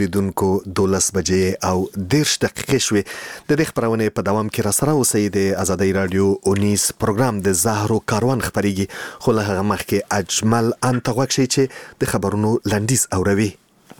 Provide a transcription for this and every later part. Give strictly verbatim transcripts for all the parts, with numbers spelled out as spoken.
لیدونکو دولس بجې او دیرش دقیقې شوې. د دې خپرونې په دوام کې راسره اوسئ. د آزادۍ رادیو اونیس پروګرام د زهرو کاروان خپرېږي، خو له هغه مخکې اجمل انته غوږ شئ چې د خبرونو لنډیز اوروي.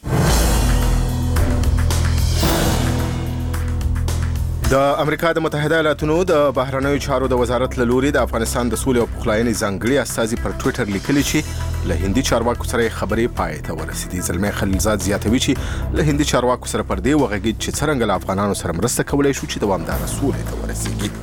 د امریکا د متحده ایالاتونو د بهرنیو چارو د وزارت له لوري د افغانستان د سولې او پخلاینې ځانګړي استازي پر ټویټر لیکلي چې له هندي چارواکو سره خبرې پای ته ورسېدې. زلمي خلیلزاد زیاتوي چې له هندي چارواکو سره پر دې وغږېد چې څرنګه له افغانانو سره مرسته کولی شو چې دوامداره سولې ته ورسېږي.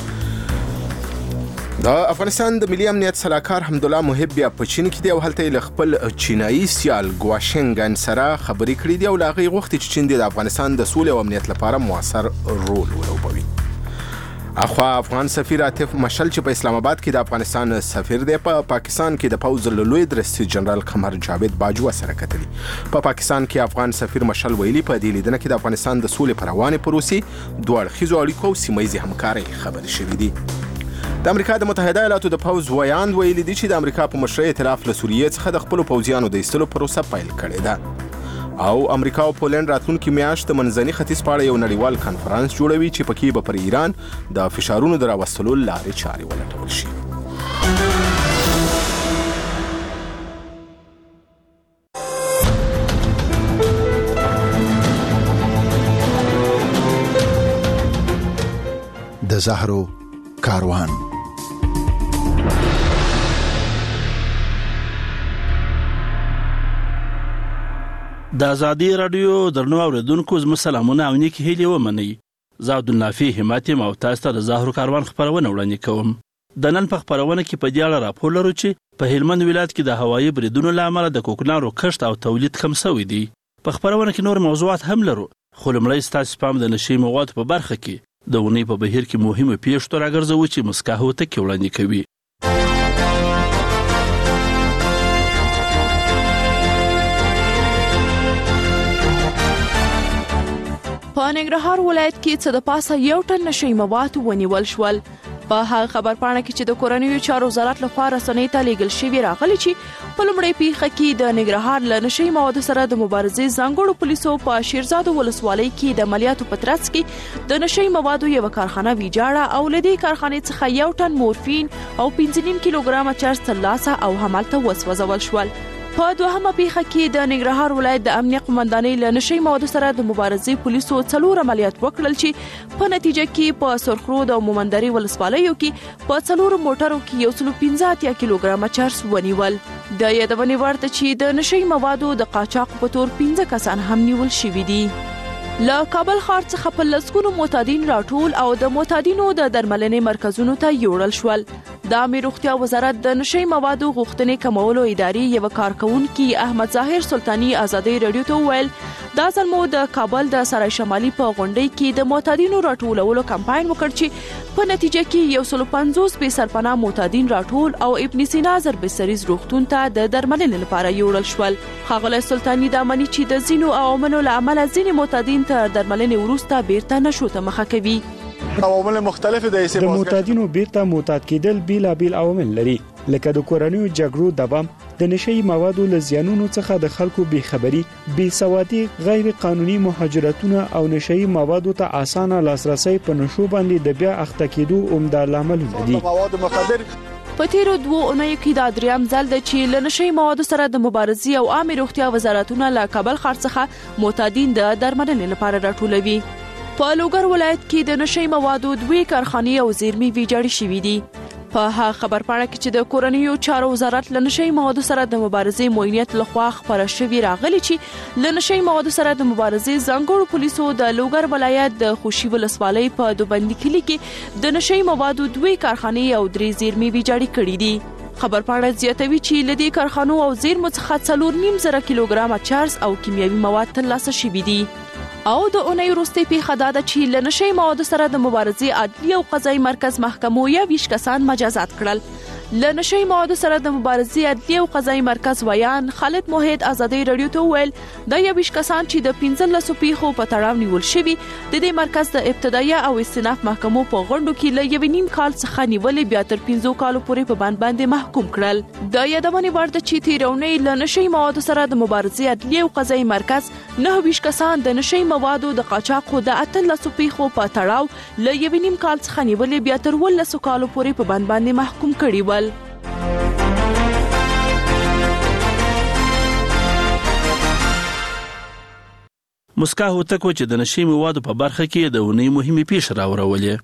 د افغانستان د ملي امنیت سلاکار حمدالله محب بیا په چین کې دی او هلته له خپل چینایي سیال ګواشنګن سره خبرې کړې دي او له هغې غوښتي چې چین د افغانستان د سولې او امنیت لپاره مؤثر رول ولوبوي. اخوا افغان سفیر عاطف مشل چې په اسلام آباد کې د افغانستان سفیر دی، په پا پاکستان کې د پوځ له لوی درستي جنرال قمر جاوید باجوه سره کتلي. په پا پاکستان کې افغان سفیر مشل ویلي په دې لیدنه کې د افغانستان د سولې پر روانې پروسې دوه اړخیزو اړیکو او سیمه ییزې همکارۍ خبرې شوي دي. د امریکا د متحده ایالاتو د پوځ ویاند ویلي دي چې د امریکا په مشرۍ ائتلاف له سوریې څخه د خپلو پوځیانو د ایستلو پروسه پیل کړې ده او امریکا او پولنډ راتلونکي میاشت د منځني ختیځ په اړه یو نړیوال کنفرانس جوړوي چې پکې به پر ایران د فشارونو د راوستلو لارې چارې ولټول شي. د زهرو کاروان. د آزادۍ رادیو درنو اوریدونکو زموږ سلامونه او نیک هیلې ومنئ. زه عبدالنافع همت یم او تاسو ته د زهرو کاروان خپرونه وړاندې کوم. د نن په خپرونه کې په دې اړه راپور لرو چې په هلمند ولایت کې د هوایي بریدونو له امله د کوکنارو کښت او تولید کم شوی دی. په خپرونه کې نور موضوعات هم لرو، خو لومړی ستاسو پام د نشي موادو په برخه کې د اونۍ په بهیر کې مهمه پیښو راګرځوو چې مسکاهو ته کې وړاندې کوي. په ننګرهار ولایت کې څه د پاسه یو ټن نشي مواد ونیول شول. په هغه خبرپاڼه کې چې د کورنیو چارو وزارت لخوا رسنۍ ته لیږل شوي راغلي چې په لومړۍ پیښه کې د ننګرهار له نشي موادو سره د مبارزې ځانګړو پولیسو په شیرزاد ولسوالۍ کې د عملیاتو په ترڅ کې د نشي موادو یو کارخانه ویجاړه او له دې کارخانې څخه یو ټن مورفین او پنځه نیم کیلوګرام چرس ترلاسه او همالته وسوځول شول. په دوهمه پیښه کې د ننګرهار ولایت د امنیه قومندانۍ له نشي موادو سره د مبارزې پولیسو څلور عملیات وکړل چې په نتیجه کې په سرخرود او مومندري ولسوالیو کې په څلور موټرو کې یو سل پنځه اتیا کیلوګرام چرس ونیول. د یادونې وړ ده چې د نشي موادو د قاچاق په تور پنځه کسان هم نیول شوي دي. له کابل ښار څخه په لسګونو معتادین راټول او د معتادینو د درملنې مرکزونو ته یوړل شول. د عامه روغتیا وزارت د نشي موادو غوښتنې کمولو ادارې یو کارکونکي احمد ظاهر سلطانی آزادۍ رادیو ته وویل دا ځل مو د کابل د سرای شمالي په غونډۍ کې د معتادینو راټولولو کمپاین وکړ چې په نتیجه کې یو سل پنځوس بې سرپناه معتادین راټول او ابن سینا زربسریز روغتون ته د درملنې لپاره یوړل شول. ښاغلی سلطانی دا مني چې د ځینو عواملو له امله ځینې معتادین تر درملنې وروسته بیرته نشو ته مخه کوي. عوامل مختلف دي چې د معتادینو بیرته معتاد کېدل بیلابیل عوامل لري، لکه د کورنیو جګړو دوام، د نشي موادو له زیانونو څخه د خلکو بې خبري، بې سوادي، غیر قانوني مهاجرتونه او نشي موادو ته اسانه لاسرسي په نشو باندې د بیا اخته کېدو عمده لاملونه دي. مواد مخدر په تیرو دوه اونیو کې دا دریم ځل ده چې له نشي موادو سره د مبارزې او عامه روغتیا وزارتونه له کابل ښار څخه معتادین د درملنې لپاره راټولوي. په لوګر ولایت کې د نشي موادو دوه کارخانې او زیرمې ویجاړې شوې دي. په هغه خبرپاڼه کې چې د کورنیو چارو وزارت له نشي موادو سره د مبارزې موینیت لخوا خبره شوې راغلي چې له نشي موادو سره د مبارزې ځانګړو پولیسو د لوګر ولایت د خوشي ولسوالۍ په دوبندي کلي کې د نشي موادو دوه کارخانې او درې زیرمې ویجاړې کړې دي. خبرپاڼه زیاتوي چې له دې کارخانو او زیرمو څخه څلور نیم زره کیلوګرام چرس او کیمیاوي مواد ترلاسه شوي دي. او د اونۍ وروستۍ پیښه دا ده چې له نشي موادو سره د مبارزې عدلي او قضایي مرکز محکمو یویشت کسان مجازات کړل. له نشي موادو سره د مبارزې عدلي او قضایي مرکز ویان خالد موحد ازادي رادیو ته ویل د یویش کسان چې د پنځلسو پیښو په تړاو نیول شوي د دې مرکز د ابتدایي او استیناف محکمو په غونډو کې له یو نیم کال څخه نیولې بیا تر پنځو کالو پورې په باندې باندې محکوم کړل. د یادونې وړ ده چې تیرونې له نشي موادو سره د مبارزې عدلي او قضایي مرکز نهه ویشت کسان د نشي موادو د قاچاقو د اتلسو پیښو په تړاو له یو نیم کال څخه نیولې بیا تر ولسو کالو پورې په باندې باندې محکوم کړي ول. مسکا هوتکو چې د نشي موادو په برخه کې د ونې مهمه پیښه راوړولې.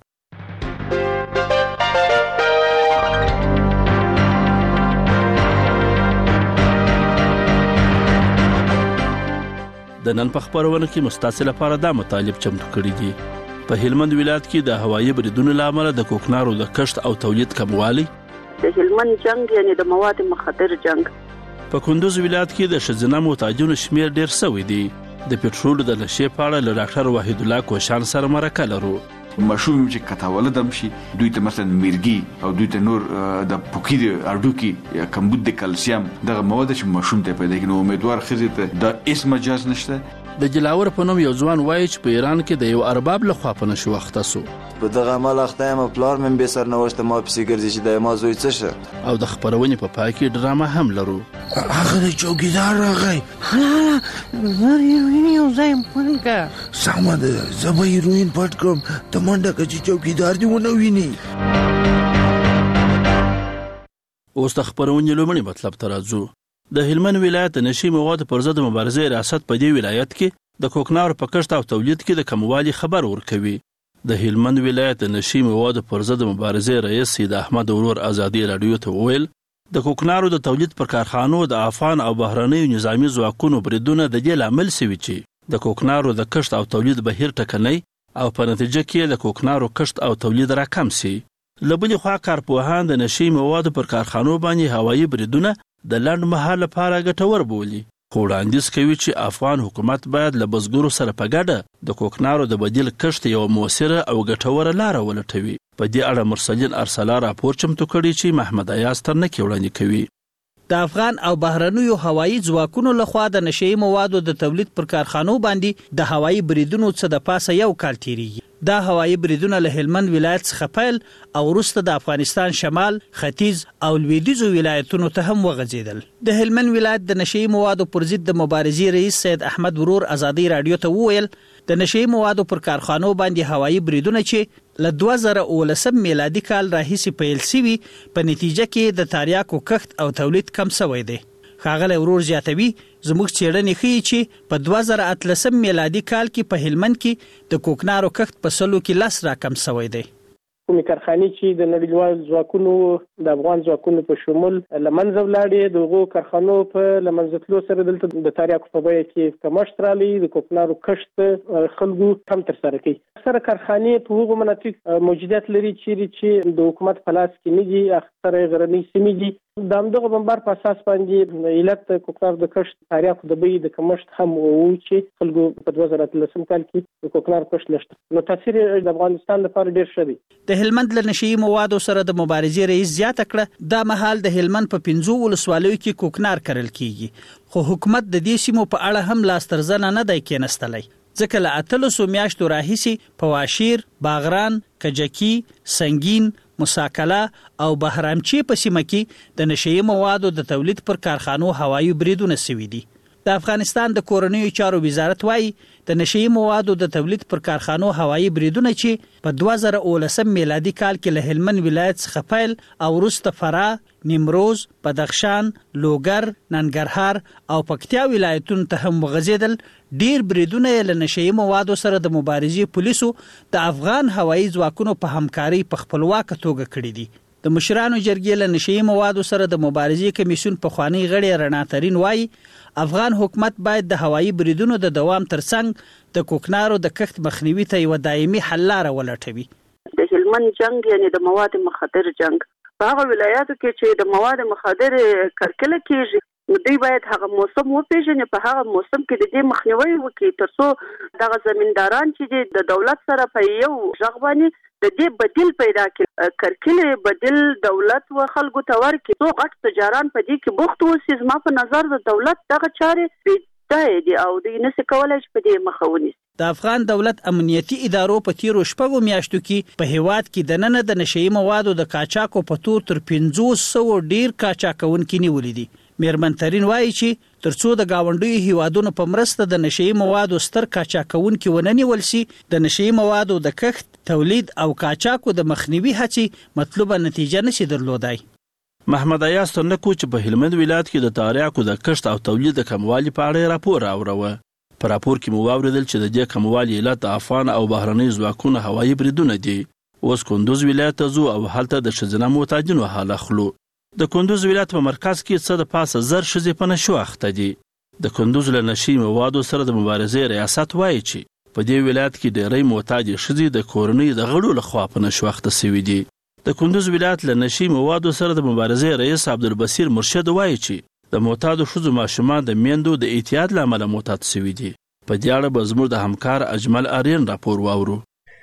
د نن په خبرونه کې مستعصل لپاره دا مطالب چمتو کړی دي. په هلمند ولایت کې د هوایي بریدونو لامل د کوکنارو د کښت او تولید کموالی، د هلمند جنگ یعنی د مواد مخدر جنگ. په کندوز ولایت کې د ښځینه محتاجانو شمیر ډیر شوی دی. د پټرول د نشي په اړه له ډاکټر وحید الله کوشان سره مرکه لرو. مشوم چې کتاوله دم شي دوی ته مثلا میرګي او دوی ته نور د پوکی د اډوکی یا کمبود د کلسیم دغه مواد چې مشوم ته پیدا کینو امیدوار خزه ته د اسم مجاز نشته. د جلاور په نوم یو ځوان وایي چې په ایران کې د یو ارباب له خوا په نشو وخته سو. په دغه عمل اخته یم پلار مې به سر نوښت ما پسې ګرځي چې د ما زوی څه شه. او د خبرونې په پای کې ډرامه هم لرو. هغه د چوکیدار راغی حلاله زه هیروین یو ځای پنکه سمه ده زه به هیروین پټ کړم ته منډه که چې چوکیدار دې ونه ویني. اوس د خبرونې لومړی مطلب ته راځو. د هلمند ولایت د نشي موادو پر ضد مبارزې ریاست په دې ولایت کې د کوکنارو په کښت او تولید کې د کموالي خبر ورکوي. د هلمند ولایت د نشي موادو پر ضد مبارزې رئیس سید احمد ورور ازادي رادیو ته وویل د کوکنارو د تولید پر کارخانو د افغان او بهرنیو نظامی ځواکونو بریدونه د دې لامل شوي چې د کوکنارو د کښت او تولید بهیر ټکنی او په نتیجه کې د کوکنارو کښت او تولید راکم شي. له بلې خوا کارپوهان د نشي موادو پر کارخانو باندې هوایي بریدونه د لنډ مهال لپاره ګټور بولي، خو وړاندیز کوي چې افغان حکومت باید له بزګرو سره په ګډه د کوکنارو د بدیل کښت یو موثره او ګټوره لاره ولټوي. په دې اړه مرسلین ارسلا راپور چمتو کړی چې محمد ایاز ترنکي وړاندې کوي. د افغان او بهرنیو هوایي ځواکونو لخوا د نشي موادو د تولید پر کارخانو باندې د هوایي بریدونو څخه د پاسه یو کال تیریږي. دا هوایي بریدونه له هلمند ولایت څخه پیل او وروسته د افغانستان شمال، ختیځ او لویدیځو ولایتونو ته هم وغځیدل. د هلمند ولایت د نشي موادو پر ضد د مبارزې رئیس سید احمد ورور ازادي رادیو ته وویل د نشي موادو پر کارخانو باندې هوایي بریدونه چې له دوه زره اوولسم میلادي کال راهیسې پیل شوي په نتیجه کې د تریاکو کښت او تولید کم شوی دی. ښاغلی ورور زیاتوي زموږ څېړنې ښیي چې په دوه زره اتلسم میلادي کال کې په هلمند کې د کوکنارو کښت په سلو کې لس راکم شوی دی. کومې کارخانې چې د نړیوال ځواکونو د افغان ځواکونو په شمول له منځه ولاړې د هغو کارخانو په له منځه تلو سره دلته د تریاکو په بیه کې کمښت راغلی، د کوکنارو کښت خلکو کم ترسره کوي. اکثره کارخانې په هغو مناطق موجودیت لري چیرې چې د حکومت په لاس کې نه دي، اکثره غرنۍ سیمې دي. د همدغه بمبار په اساس باندې علت د کوکنارو د کښت تریاکو د بیې د کمښت هم و چې خلکو په دوه زره اتلسم کال کې د کوکنارو کښت نشته، نو تاثیر د افغانستان لپاره ډېر ښه دی. د هلمند له نشي موادو سره د مبارزې رئیس زیاته کړه دا مهال د هلمند په پنځو ولسوالیو کې کوکنار کرل کیږي، خو حکومت د دې سیمو په اړه هم لاس تر زنه نه دی کېنستلی، ځکه له اتلسو میاشتو راهیسې په واشیر، باغران، کجکي، سنگین، مساکله او بهرامچی په سیمه کې د نشي موادو د تولید پر کارخانو هوایي بریدونه شوي دي. د افغانستان د کورنیو چارو وزارت وایي د نشي موادو د تولید پر کارخانو هوایي بریدونه چې په دوه زره اوولسم میلادي کال کې له هلمند ولایت څخه پیل او وروسته فراه، نیمروز، بدخشان، لوګر، ننګرهار او پکتیا ولایتونو ته هم وغځېدل. ډیر بریدونه له نشي موادو سره د مبارزې پولیسو د افغان هوایي ځواکونو په همکاري په خپلواکه توګه کړي دي. د مشرانو جرګې له نشي موادو سره د مبارزې کمیسیون پخوانی غړی رڼا ترین وایي افغان حکومت باید د هوایي بریدونو د دوام ترڅنګ د کوکنارو د کښت مخنیوي ته یوه دایمي حل لاره ولټوي. د هلمند جنگ یعنی د مواد مخدر جنگ په هغه ولایاتو کې چې د مواد مخدر کرکله کیږي نو دوی باید هغه موسم وپیژني، په هغه موسم کې د دې مخنیوي وکړي ترڅو دغه زمینداران چې د دولت سره په یو ژغ باندې د دې بدیل پیدا کړي، کرکلې بدیل دولت و خلکو ته ورکړي. څو غټ تجاران په دې کې بوخت اوسي. زما په نظر د دولت دغه چارې بېځایه دي او دوی نشي کولی چې په دې مخه ونیسي. د افغان دولت امنیتي ادارو په تیرو شپږو میاشتو کې په هیواد کې د نن د نشئی موادو د قاچاقو په تور تر پنځوس سوه ډیر قاچاقونکي نیولې دي. میرمن ترین وایي چې ترڅو د گاونډیو هیوادونو په مرسته د نشئی موادو ستر قاچاقونکي ونه نیول شي، د نشئی موادو د کښت، تولید او قاچاقو د مخنیوي هڅې مطلوبه نتیجه نشي درلودای. محمد ایاز تنکو چې په هلمند ولایت کې د تاریاکو د کښت او تولید د کموالي په اړه راپور راوړو. په راپور کې مو واوریدل چې د دې کموالي علت د افغان او بهرنۍ ځواکونو هوایي بریدونه دي. اوس کندوز ولایت ته ځو او هلته د ښځینه محتاجینو حال اخلو. د کندوز ولایت په مرکز کې څه د پاسه زر ښځې په نشو اخته دي. د کندوز له نشي موادو سره د مبارزې ریاست وایي چې په دې ولایت کې ډېری محتاجې ښځې د کورنۍ د غړو لخوا په نشو اخته سوي دي. د کندوز ولایت له نشي موادو سره د مبارزې رئیس عبدالبصیر مرشد وایي چې د معتادو ښځو ماشومان د میندو د اعتیاد له امله معتاد سوي دي. په دې اړه به زموږ د همکار اجمل آرین راپور واورو.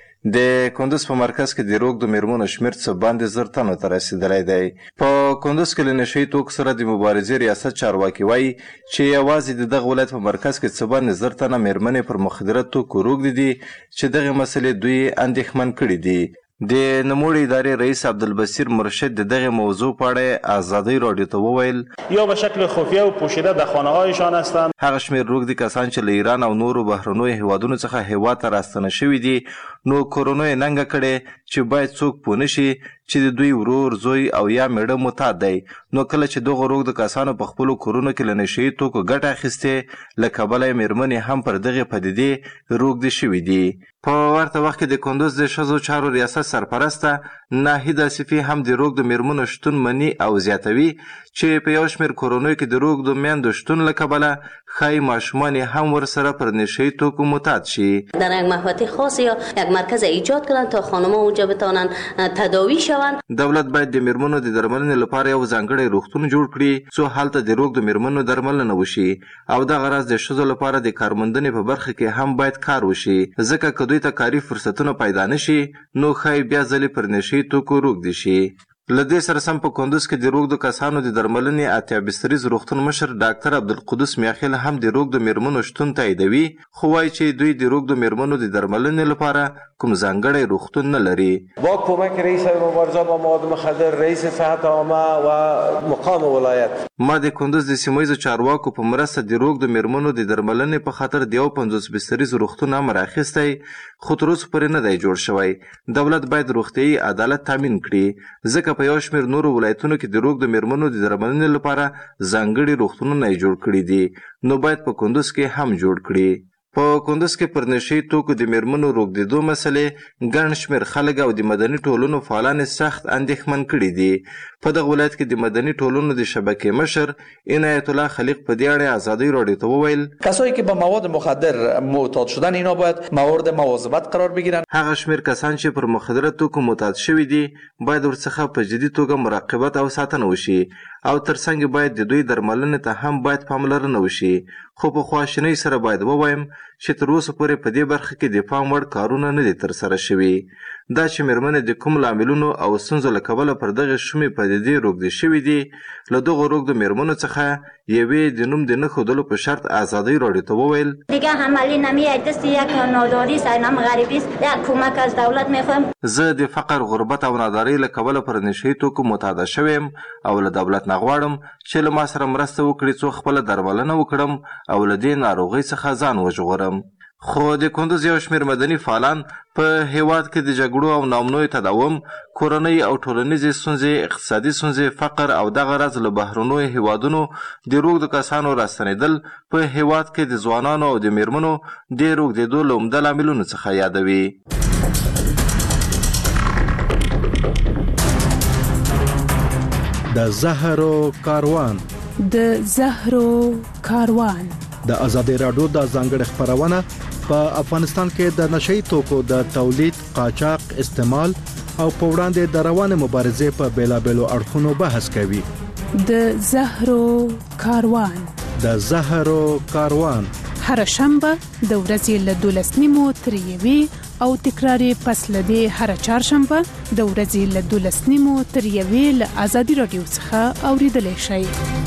د کندوز په مرکز کې د روږدو میرمنو شمېر څه باندې زر تنو ته رسېدلی دی. په کندوز کې له نشهیي توکو سره د مبارزې ریاست چارواکي وایي چې یوازې د دغه ولایت په مرکز کې څه باندې زر تنه میرمنې پر مخدره توکو روږدې دي چې دغې مسلې دوی اندېښمن کړي دي. د نوموړې ادارې رئیس عبدالبصیر مرشد د دغه موضوع په اړه آزادۍ راډیو ته وویل یا به شکل خفیه و پوشیده در خانه‌هایشان هستند. هغه شمېر روږدي کسان چې له ایران او نورو بهرنیو هیوادونو څخه هیواد ته راستنه شوي دي نو کرونا یې ننګه کړې چې باید څوک پوه نشي چې د دوی ورور، زوی او یا میړه معتاد دی. نو کله چې دغه روږدو کسانو په خپلو کورونو کې له نشهیي توکو ګټه اخیستې له کبله یې میرمنې هم پر دغې پدیدې روږدې شوي دي. په ورته وخت کې د کندوز د ښځو چارو ریاست سرپرسته ناهیده صفي هم د روږدو میرمنو شتون مني او زیاتوي چې په یو شمېر کورنیو کې د روږدو میندو شتون له کبله ښایي ماشومان هم ورسره پر نشهیي توکو معتاد شي. در یک محوطه خاص یا یک مرکز ایجاد کنند تا خانم‌ها اونجا بتوانند تداوی شوند. دولت باید د میرمنو د درملنې لپاره یو ځانګړی روغتون جوړ کړي څو هلته د روږدو میرمنو درملنه وشي او دغه راز د ښځو لپاره د کارموندنې په برخه کې هم باید کار وشي، ځکه که دوی ته کاري فرصتونه پیدا نشي نو ښایي بیا ځلې پر نشهیي توکو روږدي شي. له دې سره سم په کندوز کې د روږدو کسانو د درملنې اتیا بستریز روغتون مشر ډاکټر عبدالقدوس میاخیل هم د روږدو میرمنو شتون تاییدوي، خو وایي چې دوی د روږدو میرمنو د درملنې لپاره کوم ځانګړی روغتون نه لري. با کمک رئیس مبارزه با مواد مخدر، رئیس صحت عامه و مقام ولایت ما د کندوز د سیمه چارواکو په مرسته د روږدو میرمنو د درملنې په خاطر د یو پنځوس بستریز روغتون امر اخیستی، خو تر اوسه پورې نه دی جوړ شوی. دولت باید روغتیايي عدالت تامین کړي، ځکه په یو شمېر نورو ولایتونو کې د روږدو میرمنو د درملنې لپاره ځانګړي روغتونونه یې جوړ کړي دي، نو باید په کندوز کې هم جوړ کړي. په کندوز کې پر نشهیي توکو د میرمنو روږدېدو مسلې ګڼ شمېر خلک او د مدني ټولنو فعالان سخت اندېښمن کړي دي. په دغه ولایت کې د مدني ټولنو د شبکې مشر عنایت الله خلیق په دې اړه آزادۍ راډیو ته وویل کسایی که به مواد مخدر معتاد شدن اینا باید موارد مواظبت قرار بگیرن. هغه شمېر کسان چې پر مخدره توکو معتاد شوي دي باید ورڅخه په جدي توګه مراقبت او ساتنه وشي او ترڅنګ باید د دوی درملنې ته هم باید پاملرنه وشي. خو په خواشینۍ سره باید ووایم چې تر اوسه پورې په دې برخه کې د پام وړ کارونه نه دي ترسره شوي. دا چې میرمنې د کوم لاملونو او ستونزو له کبله پر دغه شومې پدیدې روږدې شوي دي، له دغو روږدو میرمنو څخه یوې د نوم د نه ښودلو په شرط آزادۍ راډیو ته وویل دیگه حملی نمیاد، دست یک ناداری است، اینم غریبی است، یک کمک از دولت میخوایم. زه د فقر، غربت او نادارۍ له کبله پر نشهیي توکو معتاده شویم او له دولت نه غواړم چې له ما سره مرسته وکړي څو خپله درملنه وکړم او له دې ناروغۍ څخه ځان وژغورم. خو د کندوز یو شمېر مدني فعالان په هیواد کې د جګړو او ناامنیو تداوم، کورنۍ او ټولنیزې ستونزې، اقتصادي ستونزې، فقر او دغه راز له بهرنیو هیوادونو د روږدو کسانو راستنېدل په هیواد کې د ځوانانو او د میرمنو د روږدېدو له عمده لاملونو څخه یادوي. د زهرو کاروان د زهرو کاروان د ازادي راډیو د ځانګړي خبرونه په افغانستان کې د نشهیي توکو د تولید، قاچاق، استعمال او په وړاندې د روانې مبارزې په بیلابېلو اړخونو بحث کوي. د زهرو کاروان. د زهرو کاروان هر شنبه د ورځې له دولس نیمو تر یوې او تکرار پس له دې هر چهارشنبه د ورځې له دولس نیمو تر یوې له آزادي رادیو څخه اوریدلای شئ.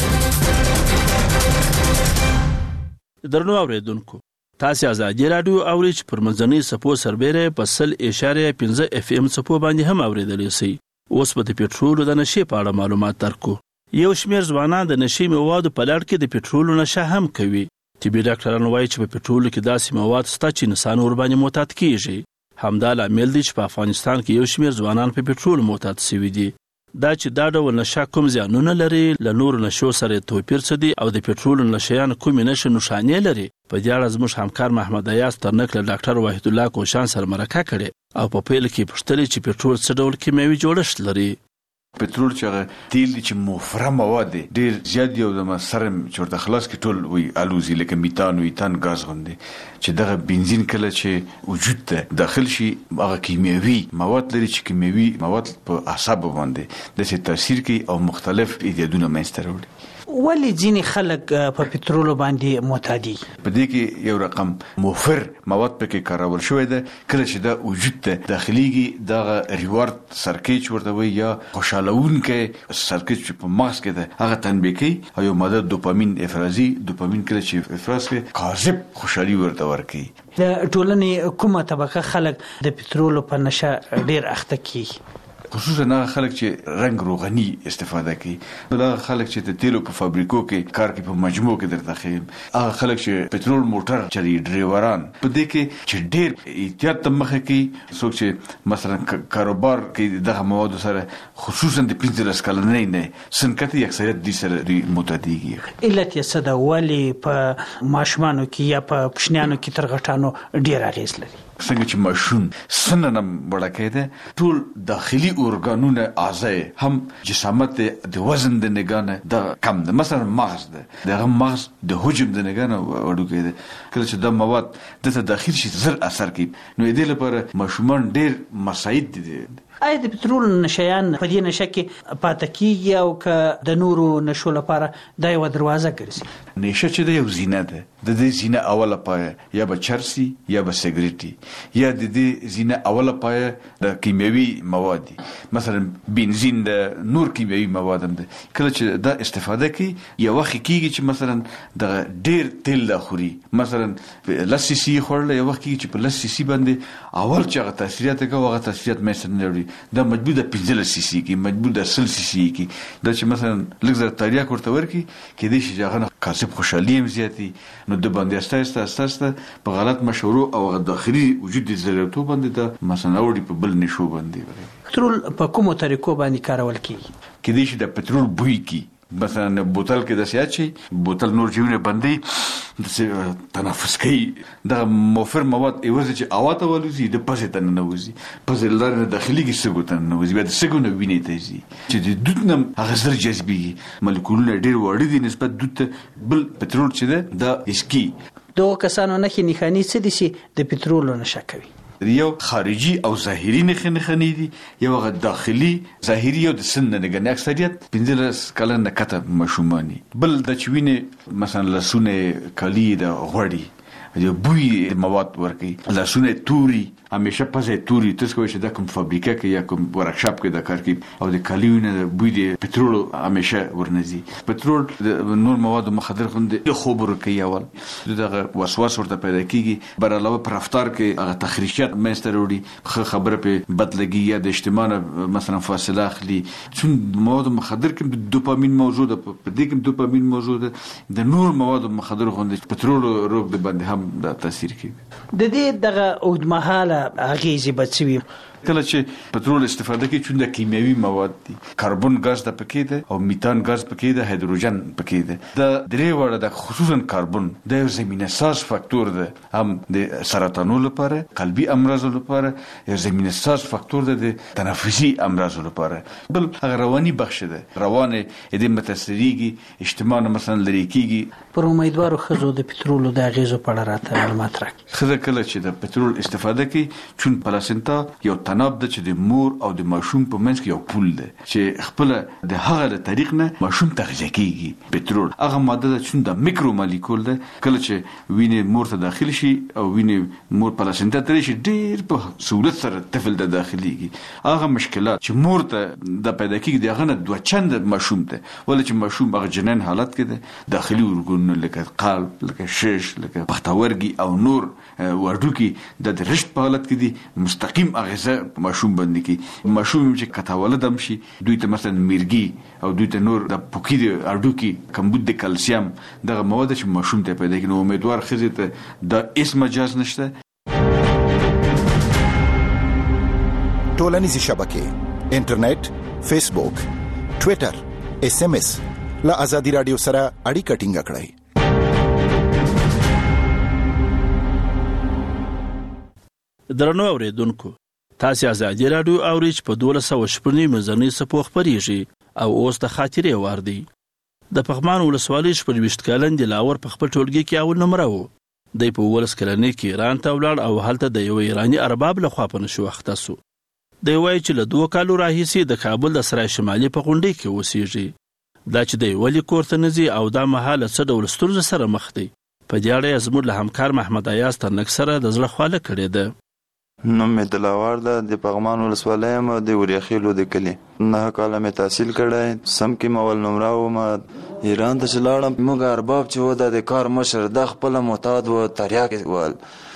درنو اوریدونکو، تاسو آزادي رادیو اورئ چې پر منځنۍ سپو سربېره په سل اشاریه پنځه اف ام سپو باندې هم اوریدلی شئ. اوس په د پټرولو د نشې په اړه معلومات درکو. یو شمېر ځوانان د نشې موادو په لړ کې د پټرولو نشه هم کوي. طبي ډاکټران وایي چې په پټرولو کې داسې مواد شته چې انسان ورباندې معتاد کیږي. همدا لامل دی چې په افغانستان کې یو شمېر ځوانان په پټرول معتاد شوي دي. دا چې دا ډول نشه کوم زیانونه لري، له نورو نشو سره توپیر څه دی او د پټرول نشهیان کومې نښې نښانې لري، په دې اړه زموږ همکار محمد ایاز ترنک له ډاکټر وحید الله کوشان سره مرکه کړې او په پیل کې پوښتلې چې پټرول څه ډول کیمیاوي جوړښت لري. پټرول چې تیل دي چې موفره مواد دي ډیر زیات دی او د مسرم چې ورته خلاص کې ټول وي الوزي لکه میتان وي تان غاز غوندي چې دغه بنزین کله چې وجود ته داخل شي هغه کیمیاوي مواد لري چې کیمیاوي مواد په اعصاب باندې د څه تاثیر کوي او مختلف ایجادونه منځته راوړي. ولی ځینې خلک په پټرول باندې معتادي؟ په دې کې یو رقم موفر مواد پکې کارول شوی دی. کله چې دا وجود ته داخليږي دغه ریوارد سرکټ ورته وي یا خوشالونکې سرکټ چې په مغز کې ده هغه تنبیه کوي او یو ماده دوپامین افرازي دوپامین کله چې افراز کوي کاذب خوشالي ورته ورکوي. د ټولنې کومه طبقه خلک د پټرول په نشه ډیر اخته کیږي؟ خصوصا هغه خلک چې رنگ روغني استفاده کوي، هغه خلک چې د تیلو په فابریکو کې کار کوي په مجموع کې درته خیم، هغه خلک چې پټرول موټر چلی ډرایوران په دې کې چې ډیر احتیاط ته مخه کوي. څوک چې مثلا کاروبار کوي دغه مواد سره خصوصا د پنځلس کلنۍ نه سنکتي اکثریت دي سره معتادیږي. علت یې څه ده؟ ولې په ماشومانو کې یا په کوچنیانو کې تر غټانو ډیر اغیز لري؟ څنګه چې ماشوم سننم وړکې ده ټول داخلي ارګانونه اعضاء هم جسامت د وزن د نگانه د کم ده. مثلا مغز ده دغه مغز د حجم د نگانه وړوکی ده. کله چې د مواد د داخل شي زر اثر کوي نو دې لپاره ماشومان ډیر مساعد دي. آیا د پټرول نشیان په دې نشه کې پاتې کیږي او که د نورو نشو لپاره دا یو دروازه ګرځي؟ نشه چې د یو زینه ده د دې زینه اوله پایه یا به چرسي یا به سیګریټي یا د دې زینه اوله پایه د کیمیاوي مواد دي. مثلا بنزین د نور کیمیاوي مواد هم ده. کله چې دا استفاده کوي یو وخت کیږي چې مثلا د ډیر تیل د خوري مثلا لسی سی خورل یو وخت کیږي چې په لسی سی باندې اول چې هغه تاثیرات کوي هغه تاثیرات مې سره نه دا مجبور د پنځلس سی سی کې مجبور د سل سی سی کې دا چې مثلا لږ زر تریاک ورته ورکي کې دې شي هغه کاسب خوشحالي هم زیاتی نو د باندې اساسه اساسه په غلط مشورو او داخلي وجود ضرورتو باندې دا مثلا وړي په بل نشو باندې. پټرول په کومو طریقو باندې کارول کیږي؟ کې دې شي د پټرول بوی کی مثلا بوتل کې د سیاچي بوتل نور جوړه باندې د تنفس کوي د موفر مواد ایوازي چې اواته ولوزي د پسې تن نه وزي پسې لار نه داخلي کې سګوت نه وزي د سګونه ویني ته زی چې د دوت نم هغه سر جذبي مولکولونه ډیر وړي دي نسبت دوت بل پټرول چې ده د اسکی دوه کسانو نه کې نښانې څه دي چې د پټرول نشه کوي؟ یو خارجي او ظاهري نښې نښانې دي، یو هغه داخلي ظاهري او د سن نه نه اکثریت پنځلس کلن نه کته ماشومانی بل د چوینه مثلا لسونه کلی د غوړي د بوی مواد ورکي لسونه توري همیشه پزې توري تاسو کوی چې دا کوم فابریکه کې یا کوم ورکشاپ کې د کار کوي او د کلیونه د بوی د پټرول همیشه ورنځي. پټرول د نور مواد مخدر خوند خوب ورکي اول دغه وسواس ورته پیدا کیږي بر علاوه پر رفتار کې هغه تخریشات منځته وروړي خبره په بدلګي یا د اجتماع مثلا فاصله اخلي چون مواد مخدر کې دوپامین موجود ده په دې کې دوپامین موجود ده د نور مواد مخدر خوند پټرول روغ د باندې هم د تاثیر کوي. د دې دغه اوږدمهاله اغیزې بچوي کله چې پټرول استفاده کوي چې د کیمیاوي مواد دي کاربن غاز د پکې ده او میتان غاز پکې ده هایدروجن پکې ده د درې وړه د خصوصا کاربن د یو زمینه ساز فاکتور ده هم د سرطانو لپاره قلبي امراض لپاره یو زمینه ساز فاکتور ده د تنفسي امراض لپاره بل هغه رواني بخش ده روانه د متاثریږي اجتماع مثلا لري کیږي. پر امیدوارو خزو د پټرول د اغیزو په اړه راته معلومات راکړي. خزه کله چې د پټرول استفاده کوي چون پلاسنتا یو تناب د چې د مور او د ماشوم په منځ کې یو پول دی چې خپل د هغه له طریق نه ماشوم تغذیه کیږي. پټرول هغه ماده ده چې د میکرو مالیکول ده، کله چې وینې مور ته داخل شي او وینې مور پلاسنتا ترې شي ډیر په سهولت سره طفل ته داخليږي. هغه مشکلات چې مور ته د پیدا کیږي دغه نه دوه چند ماشوم ته ولې چې ماشوم هغه جنین حالت کې ده داخلي ورګونو لکه قلب لکه شش لکه پښتورګي او نور وړوکی د رشد په حالت کې دي مستقیم اغیزه ماشوم باندې کوي. ماشوم چې کتاوله دم شي دوی ته مثلا میرګي او دوی ته نور د پوکی د اډوکی کمبود د کلسیم دغه مواد چې ماشوم ته پیدا کوي. نو امیدوار خزه ته د اسم مجاز نشته. ټولنیزې شبکې انټرنیټ، فیسبوک، ټوئیټر، اس ام اس له ازادي رادیو سره اړیکه ټینګه کړئ. درنو اوریدونکو، تاسو ازادي رادیو اورئ په دولس سوه شپږ مزنی سپو خبريږي او اوس د خاطرې واردی. د پغمان ولسوالۍ شپږ کلن د لاور په خپل ټولګي کې اول نمبر وو. د په ولس کلنۍ کې ایران ته ولاړ او هلته د یو ایرانی ارباب له خوا په نشو اختصو. د وایي چې له دوه کالو راهیسې د کابل د سرای شمالي په غونډۍ کې اوسېږي. دا چې د ولی کورته نزي او دا مهاله څه ډول ستونزې سره مخ دی. په دې اړه زموږ له همکار محمد ایاز ترنک سره د زړه خواله کړې ده. نوم مې د لاور ده، د پغمان ولسوالۍ یم، د وریاخیلو د کلي. نهه کاله مې تحصیل کړی، سم کې مې اول نمره وم. ایران ته چې لاړم موږ ارباب چې و د کار مشر د خپله معتاد و تریاک ول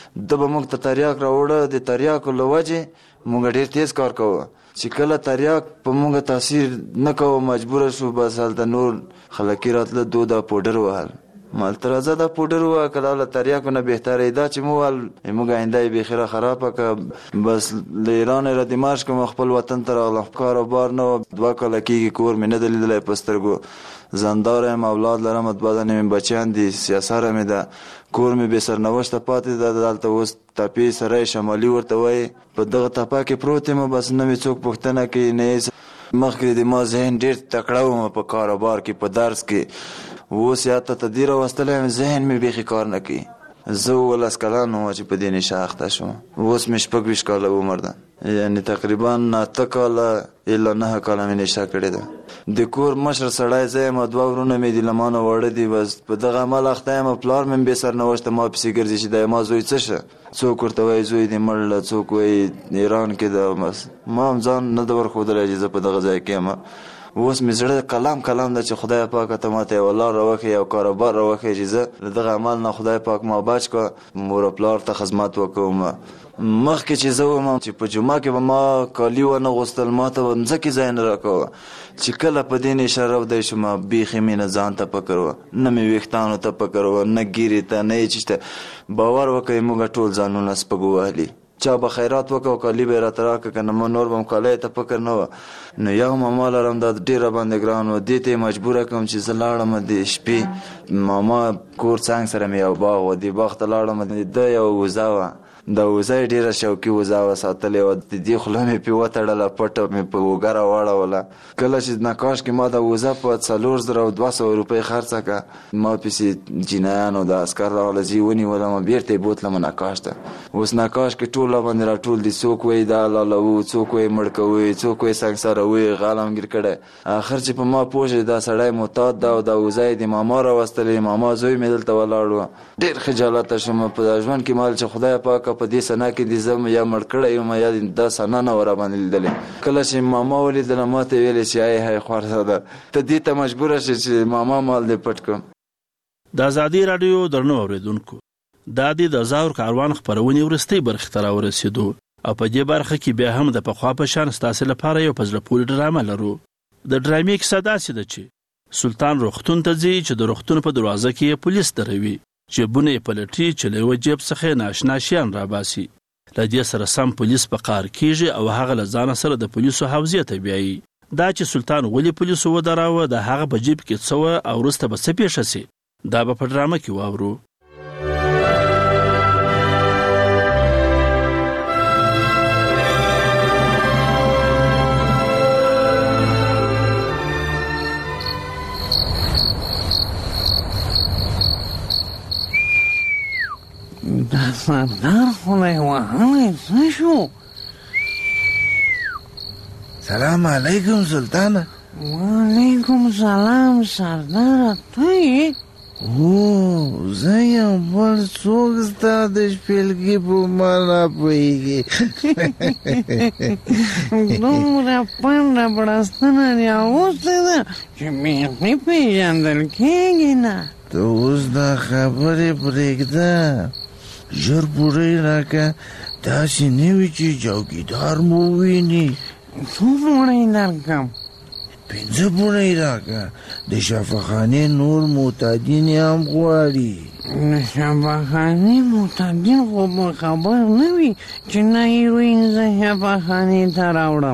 د به موږ ته تریاک راوړه. د تریاکو له وجې موږ ډېر تیز کار کوو چې کله تریاک په موږ تاثیر نه کوو مجبوره شو بس هلته نور خلکي راتله دو دا پوډر وهل مالترازه دا پوډر و کله له تریاکو نه بهتره دا چې مو ول موږ آینده به خیره خراب ک بس ل ایران را دمشق کوم خپل وطن تر الله کاروبار نو دوا کله کیږي کور مې نه دلیدل پسترګو زندارم اولاد لرم بدن مې بچیان دي سیاست مې دا کور مې به سرنوشت پاتې دا دلته اوس تپی سره شمالي ورته وای په دغه تپا کې پروت یم بس نه مې څوک پوښتنه کوي نه مخکې د ما ذهن ډیر تکړه و په کاروبار کې په درس کې و سیاته تدیر واستلم ذهن مې بيخي کار نه کوي. زه ولس کلان نو چې په دې نشه اخته شوم. اوس مې شپږ ویشت کاله عمر ده، یعنی تقریبا اته کاله الا نه کاله مې نشه کړې ده. د کور مشر سړی زه یم، دوه ورونه مې دي له ما نه واړه دي. بس په دغه عمل اخته یم. پلار مې بې سرنوشته ما پسې ګرځي چې د ما زوی څه شه، څوک ورته وایي زوی دې مړ له، څوک وایي ایران کې ده. بس ما هم ځان نه ده ورښودلی چې زه په دغه ځای کې یم. اوس مې زړه کلام کلام ده چې خدای پاک ته ماته یو لار راوښیي او کاروبار راوښیي چې زه له دغه عمل نه خدای پاک ما بچ کړه، مور او پلار ته خدمت وکړم. مخکې چې زه وم چې په جمعه کې به ما کالي ونه غوستل، ما ته به مځکې ځای نه راکوه. چې کله په دې نشه راودی شوم بیخي مې نه ځان ته فکر وه، نه مې ویښتانو ته فکر وه، نه ګیرې ته، نه هېڅ شته. باور وکړئ موږ ټول ځانونه سپږ وهلي. چا به خیرات وکړو کالي به یې راته راکړه که نه ما نور به م کالی ته فکر نه وه. نو یو ماما لرم دا ډېره باندې ګران و، دې ته یې مجبوره کړم چې زه لاړم د شپې ماما کور څنګ سره مې یو باغ و، دې باغ ته لاړم. د یو وزه وه، دا وزه یې ډېره شوقي وزه وه ساتلې وه. د دې خوله مې پرې وتړله، پټه مې په اوږه راواړوله. کله چې نقاش کې ما دا وزه په څلور زره او دوه سوه روپۍ خرڅه کړه، ما پسې جینایانو د عسکر راغله، زه یې ونیولم بېرته یې بوتلم نقاش ته. اوس نقاش کې ټول باندې راټول دي، څوک وایي دا لالوو، څوک وایي مړ کوي، څوک وایي سنګساروي، غالمګیر کړی. آخر چې په ما پوه شي دا سړی معتاد ده او دا وزه یې د ماما راوستلې، ماما زوی مې دلته ولاړ و. ډېر خجالته شوم په ژوند کې مال چې خدای پاک په دې سنا کې دې زه یا مړ کړی یم یا دا سنا نه وه راباندې لیدلې. کله چې ماما ولیدله ما ته ویلې چې ای هی خواره ده، ته دې ته مجبوره شې چې ماما مال دې پټ کړم. د ازادي راډیو درنو اورېدونکو، دا د زاور کاروان خپرونې وروستۍ برخې ته راورسېدو او په دې برخه کې بیا هم د پخوا په شان ستاسې لپاره یو په زړه پورې ډرامه لرو. د ډرامې کیسه داسې ده چې سلطان روغتون ته ځي چې د روغتون په دروازه کې یې پولیس دروي، جیبونه یې پلټي چې له یوه جیب څخه یې ناشنا شیان راباسي. له دې سره سم پولیس په قار کېږي او هغه له ځانه سره د پولیسو حوزې ته بیایي. دا چې سلطان ولې پولیسو ودراوه، د هغه په جیب کې څه وه او وروسته به څه پیښه سي، دا به په ډرامه کې واورو. دا سردار خدای وهلی څه شو؟ سلام علیکم سلطانه. وعلیکم سلام سردار. توی؟ او زه یم، بل څوک ستا د شپېلګي په معنا پوهېږي. دومره پنډه بړستنه دې اغوستې ده چې بیخي پېژندل کېږي نه. ته اوس دا خبرې پرېږده، ژر پوړۍ راکړه، داسې نه وي چې چوکیدار مو وویني. څو پوړۍ درکړم؟ پنځه پوړۍ راکړه، د شفاخانې نور معتادین هم غواړي. د شفاخانې معتادین خو به خبر نه وي چې نه هیروین زه شفاخانې ته راوړم.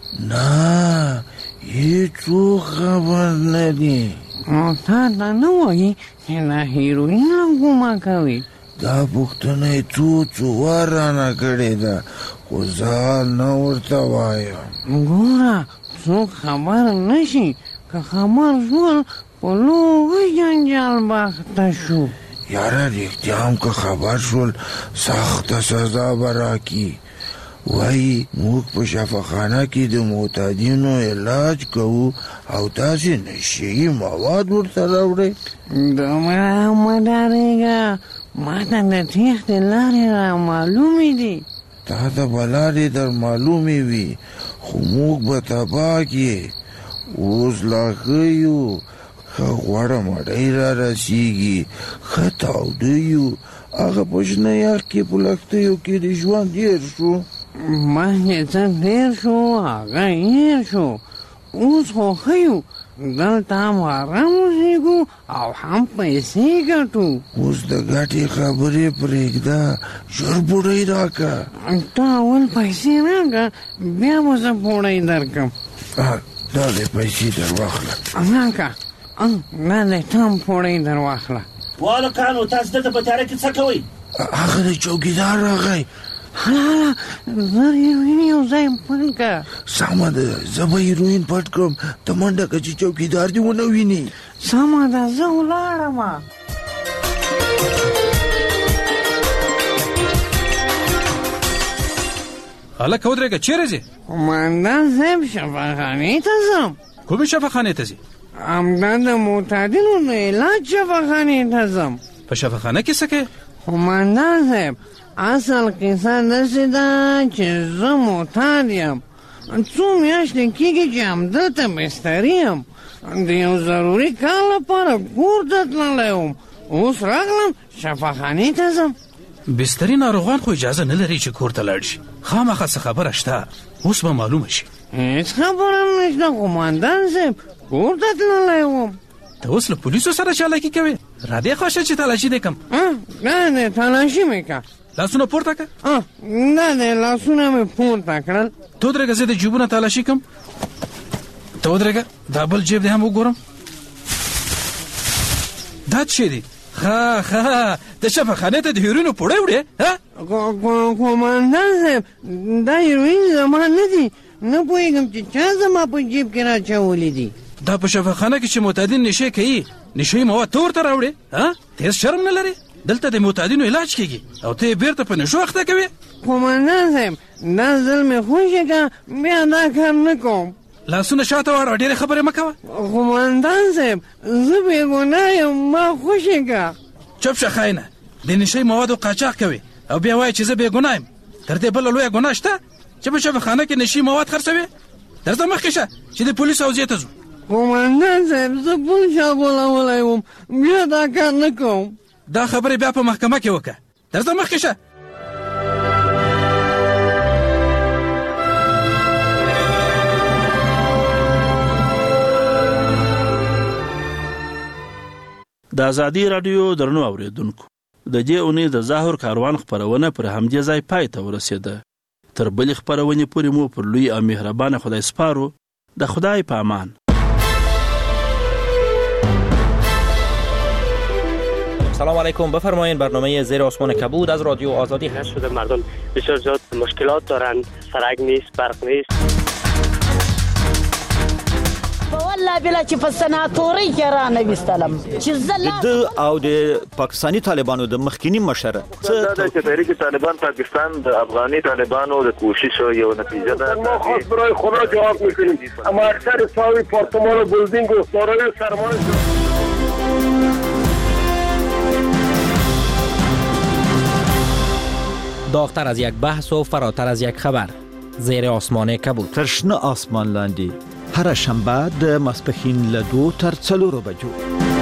نه، هېڅوک خبر نه دي. نو تا ته نه وایي چې د هیروین هم ګومه کوي؟ دا پوښتنه یې څو څو وار رانه کړې ده، خو زه نه ورته وایم. ګوره څوک خبر نه شي، که خبر شول په لوی جنجال به اخته شو. یاره رښتیا هم که خبر شول سخته سزا به راکړي. وایي موږ په شفاخانه کې د معتادینو علاج کوو او تاسې نشهیي مواد ورته راوړئ. دومره مه ډارېږه، ما ته د تېښتې لارې را معلومې دي. تا ته به لارې در معلومې وي، خو موږ به تباه کړې. اوس لا ښه یو، ښه غوړه مړۍ را رسېږي، ښه تاوده یو. هغه په شنه یخ کې په لښتیو کې د ژوند هېر شو. مخکې څه تېر شو هغه هېر شو، اوس خو ښه یو، دلته هم آرام اوسېږو او هم پیسې ګټو. اوس د ګټې خبرې پرېږده، ژر پوړۍ راکړه. ته اول پیسې راکړه، بیا به زه پوړۍ درکړم. دا دې پیسې در واخله. راکړه، دا دې ته هم پوړۍ در واخله. والکانو تاسو دلته په تیاره کې څه کوئ؟ هغه د چوکیدار راغی. هله هله زر هیروین یو ځای پټ کړه. سمه ده، زه به هیروین پټ کړم، ته منډه کړه چې چوکیدار دې ونه ویني. سمه ده، زه ولاړم. هلکه ودرېږه، چیرې ځې؟ قومندان صاحب شفاخانې ته ځم. کومې شفاخانې ته ځې؟ همدا د معتادینو د علاج شفاخانې ته ځم. په شفاخانه کې څه کوې؟ قومندان صاحب اصل قصه داسې ده چې زه معتاد یم، څو میاشتې کېږي چې همدلته بستري یم، د یو ضروري کار لپاره کور ته تللی وم، اوس راغلم شفاخانې ته ځم. بستري ناروغان خو اجازه نه لري چې کور ته لاړ شي. خامخا څه خبره شته، اوس به معلومه شي. هېڅ خبره نشته قومندان صاحب، کور ته تللی وم. ته اوس له پولیسو سره چالاکي کوې؟ را دې خوښه چې تلاشي دې کړم. نه نه، تلاشي مې کړه. لاسونه پورته کړه. نه نه، لاسونه مې پورته کړل. ته ودرېږه، زه د جیبونه تلاشي کړم. ته ودرېږه، دا بل جیب دې هم وګورم. دا څه دی؟ ښه ښه، د شفاخانې ته د هیروینو پوړۍ وړې؟ قومندان صاحب دا هیروین زما نه دي، نه پوهېږم چې چا زما په جیب کې راچولي دي. دا په شفاخانه کې چې معتادین نشې کوي، نشهیي مواد ته ورته راوړې؟ ته هېڅ شرم نه لرې؟ دلته د معتادینو علاج کېږي او ته یې بېرته په نشو اخته کوې. قومندان صاحب دا ځل مې خوښې کړه، بیا دا کار نه کوم. لاسونه شاته واړوه، ډېرې خبرې مه کوه. قومندان صاحب زه بېګناه یم، ما خوښې کړه. چپ شه خاینه، د نشهیي موادو قاچاق کوې او بیا وایې چې زه بېګناه یم. تر دې بله لویه ګناه شته چې په شفاخانه کې نشهیي مواد خرڅوې؟ درځه مخکې شه چې د پولیسو حوزې ته ځو. قومندان صاحب زه بل چا غولولی وم، بیا دا کار نه کوم. دا خبرې بیا په محکمه کې وکړه. درځه مخکې شه. د ازادي رادیو درنو اوریدونکو، د دې اونۍ د ظاهر کاروان خبرونه پر همدې ځای پای ته ورسېده. تر بلې خبرونې پورې مو پر لوی او مهربانه خدای سپارو. د خدای په امان. سلام علیکم، بفرمایید. برنامه زیر آسمان کبود از رادیو آزادی هست. شده مردم بسیار زیاد مشکلات دارند، سرک نیست، برق نیست. والله بلا چې په سناتوري کې را نه وستلم چې زلا د او د پاکستاني طالبانو د مخکینی مشر څه د تحریک طالبان پاکستان د افغاني طالبانو د کوشش یو نتیجه ده. ما خاص برای خدا جواب میکنیم اما اکثر ساوی پارتمان و بلدینگ و دارای سرمایه داغتر از یک بحث و فراتر از یک خبر. زیر آسمان کبود. ترشنه آسمان لاندی هر شنبه د ماسپښین له دو تر څلورو بجو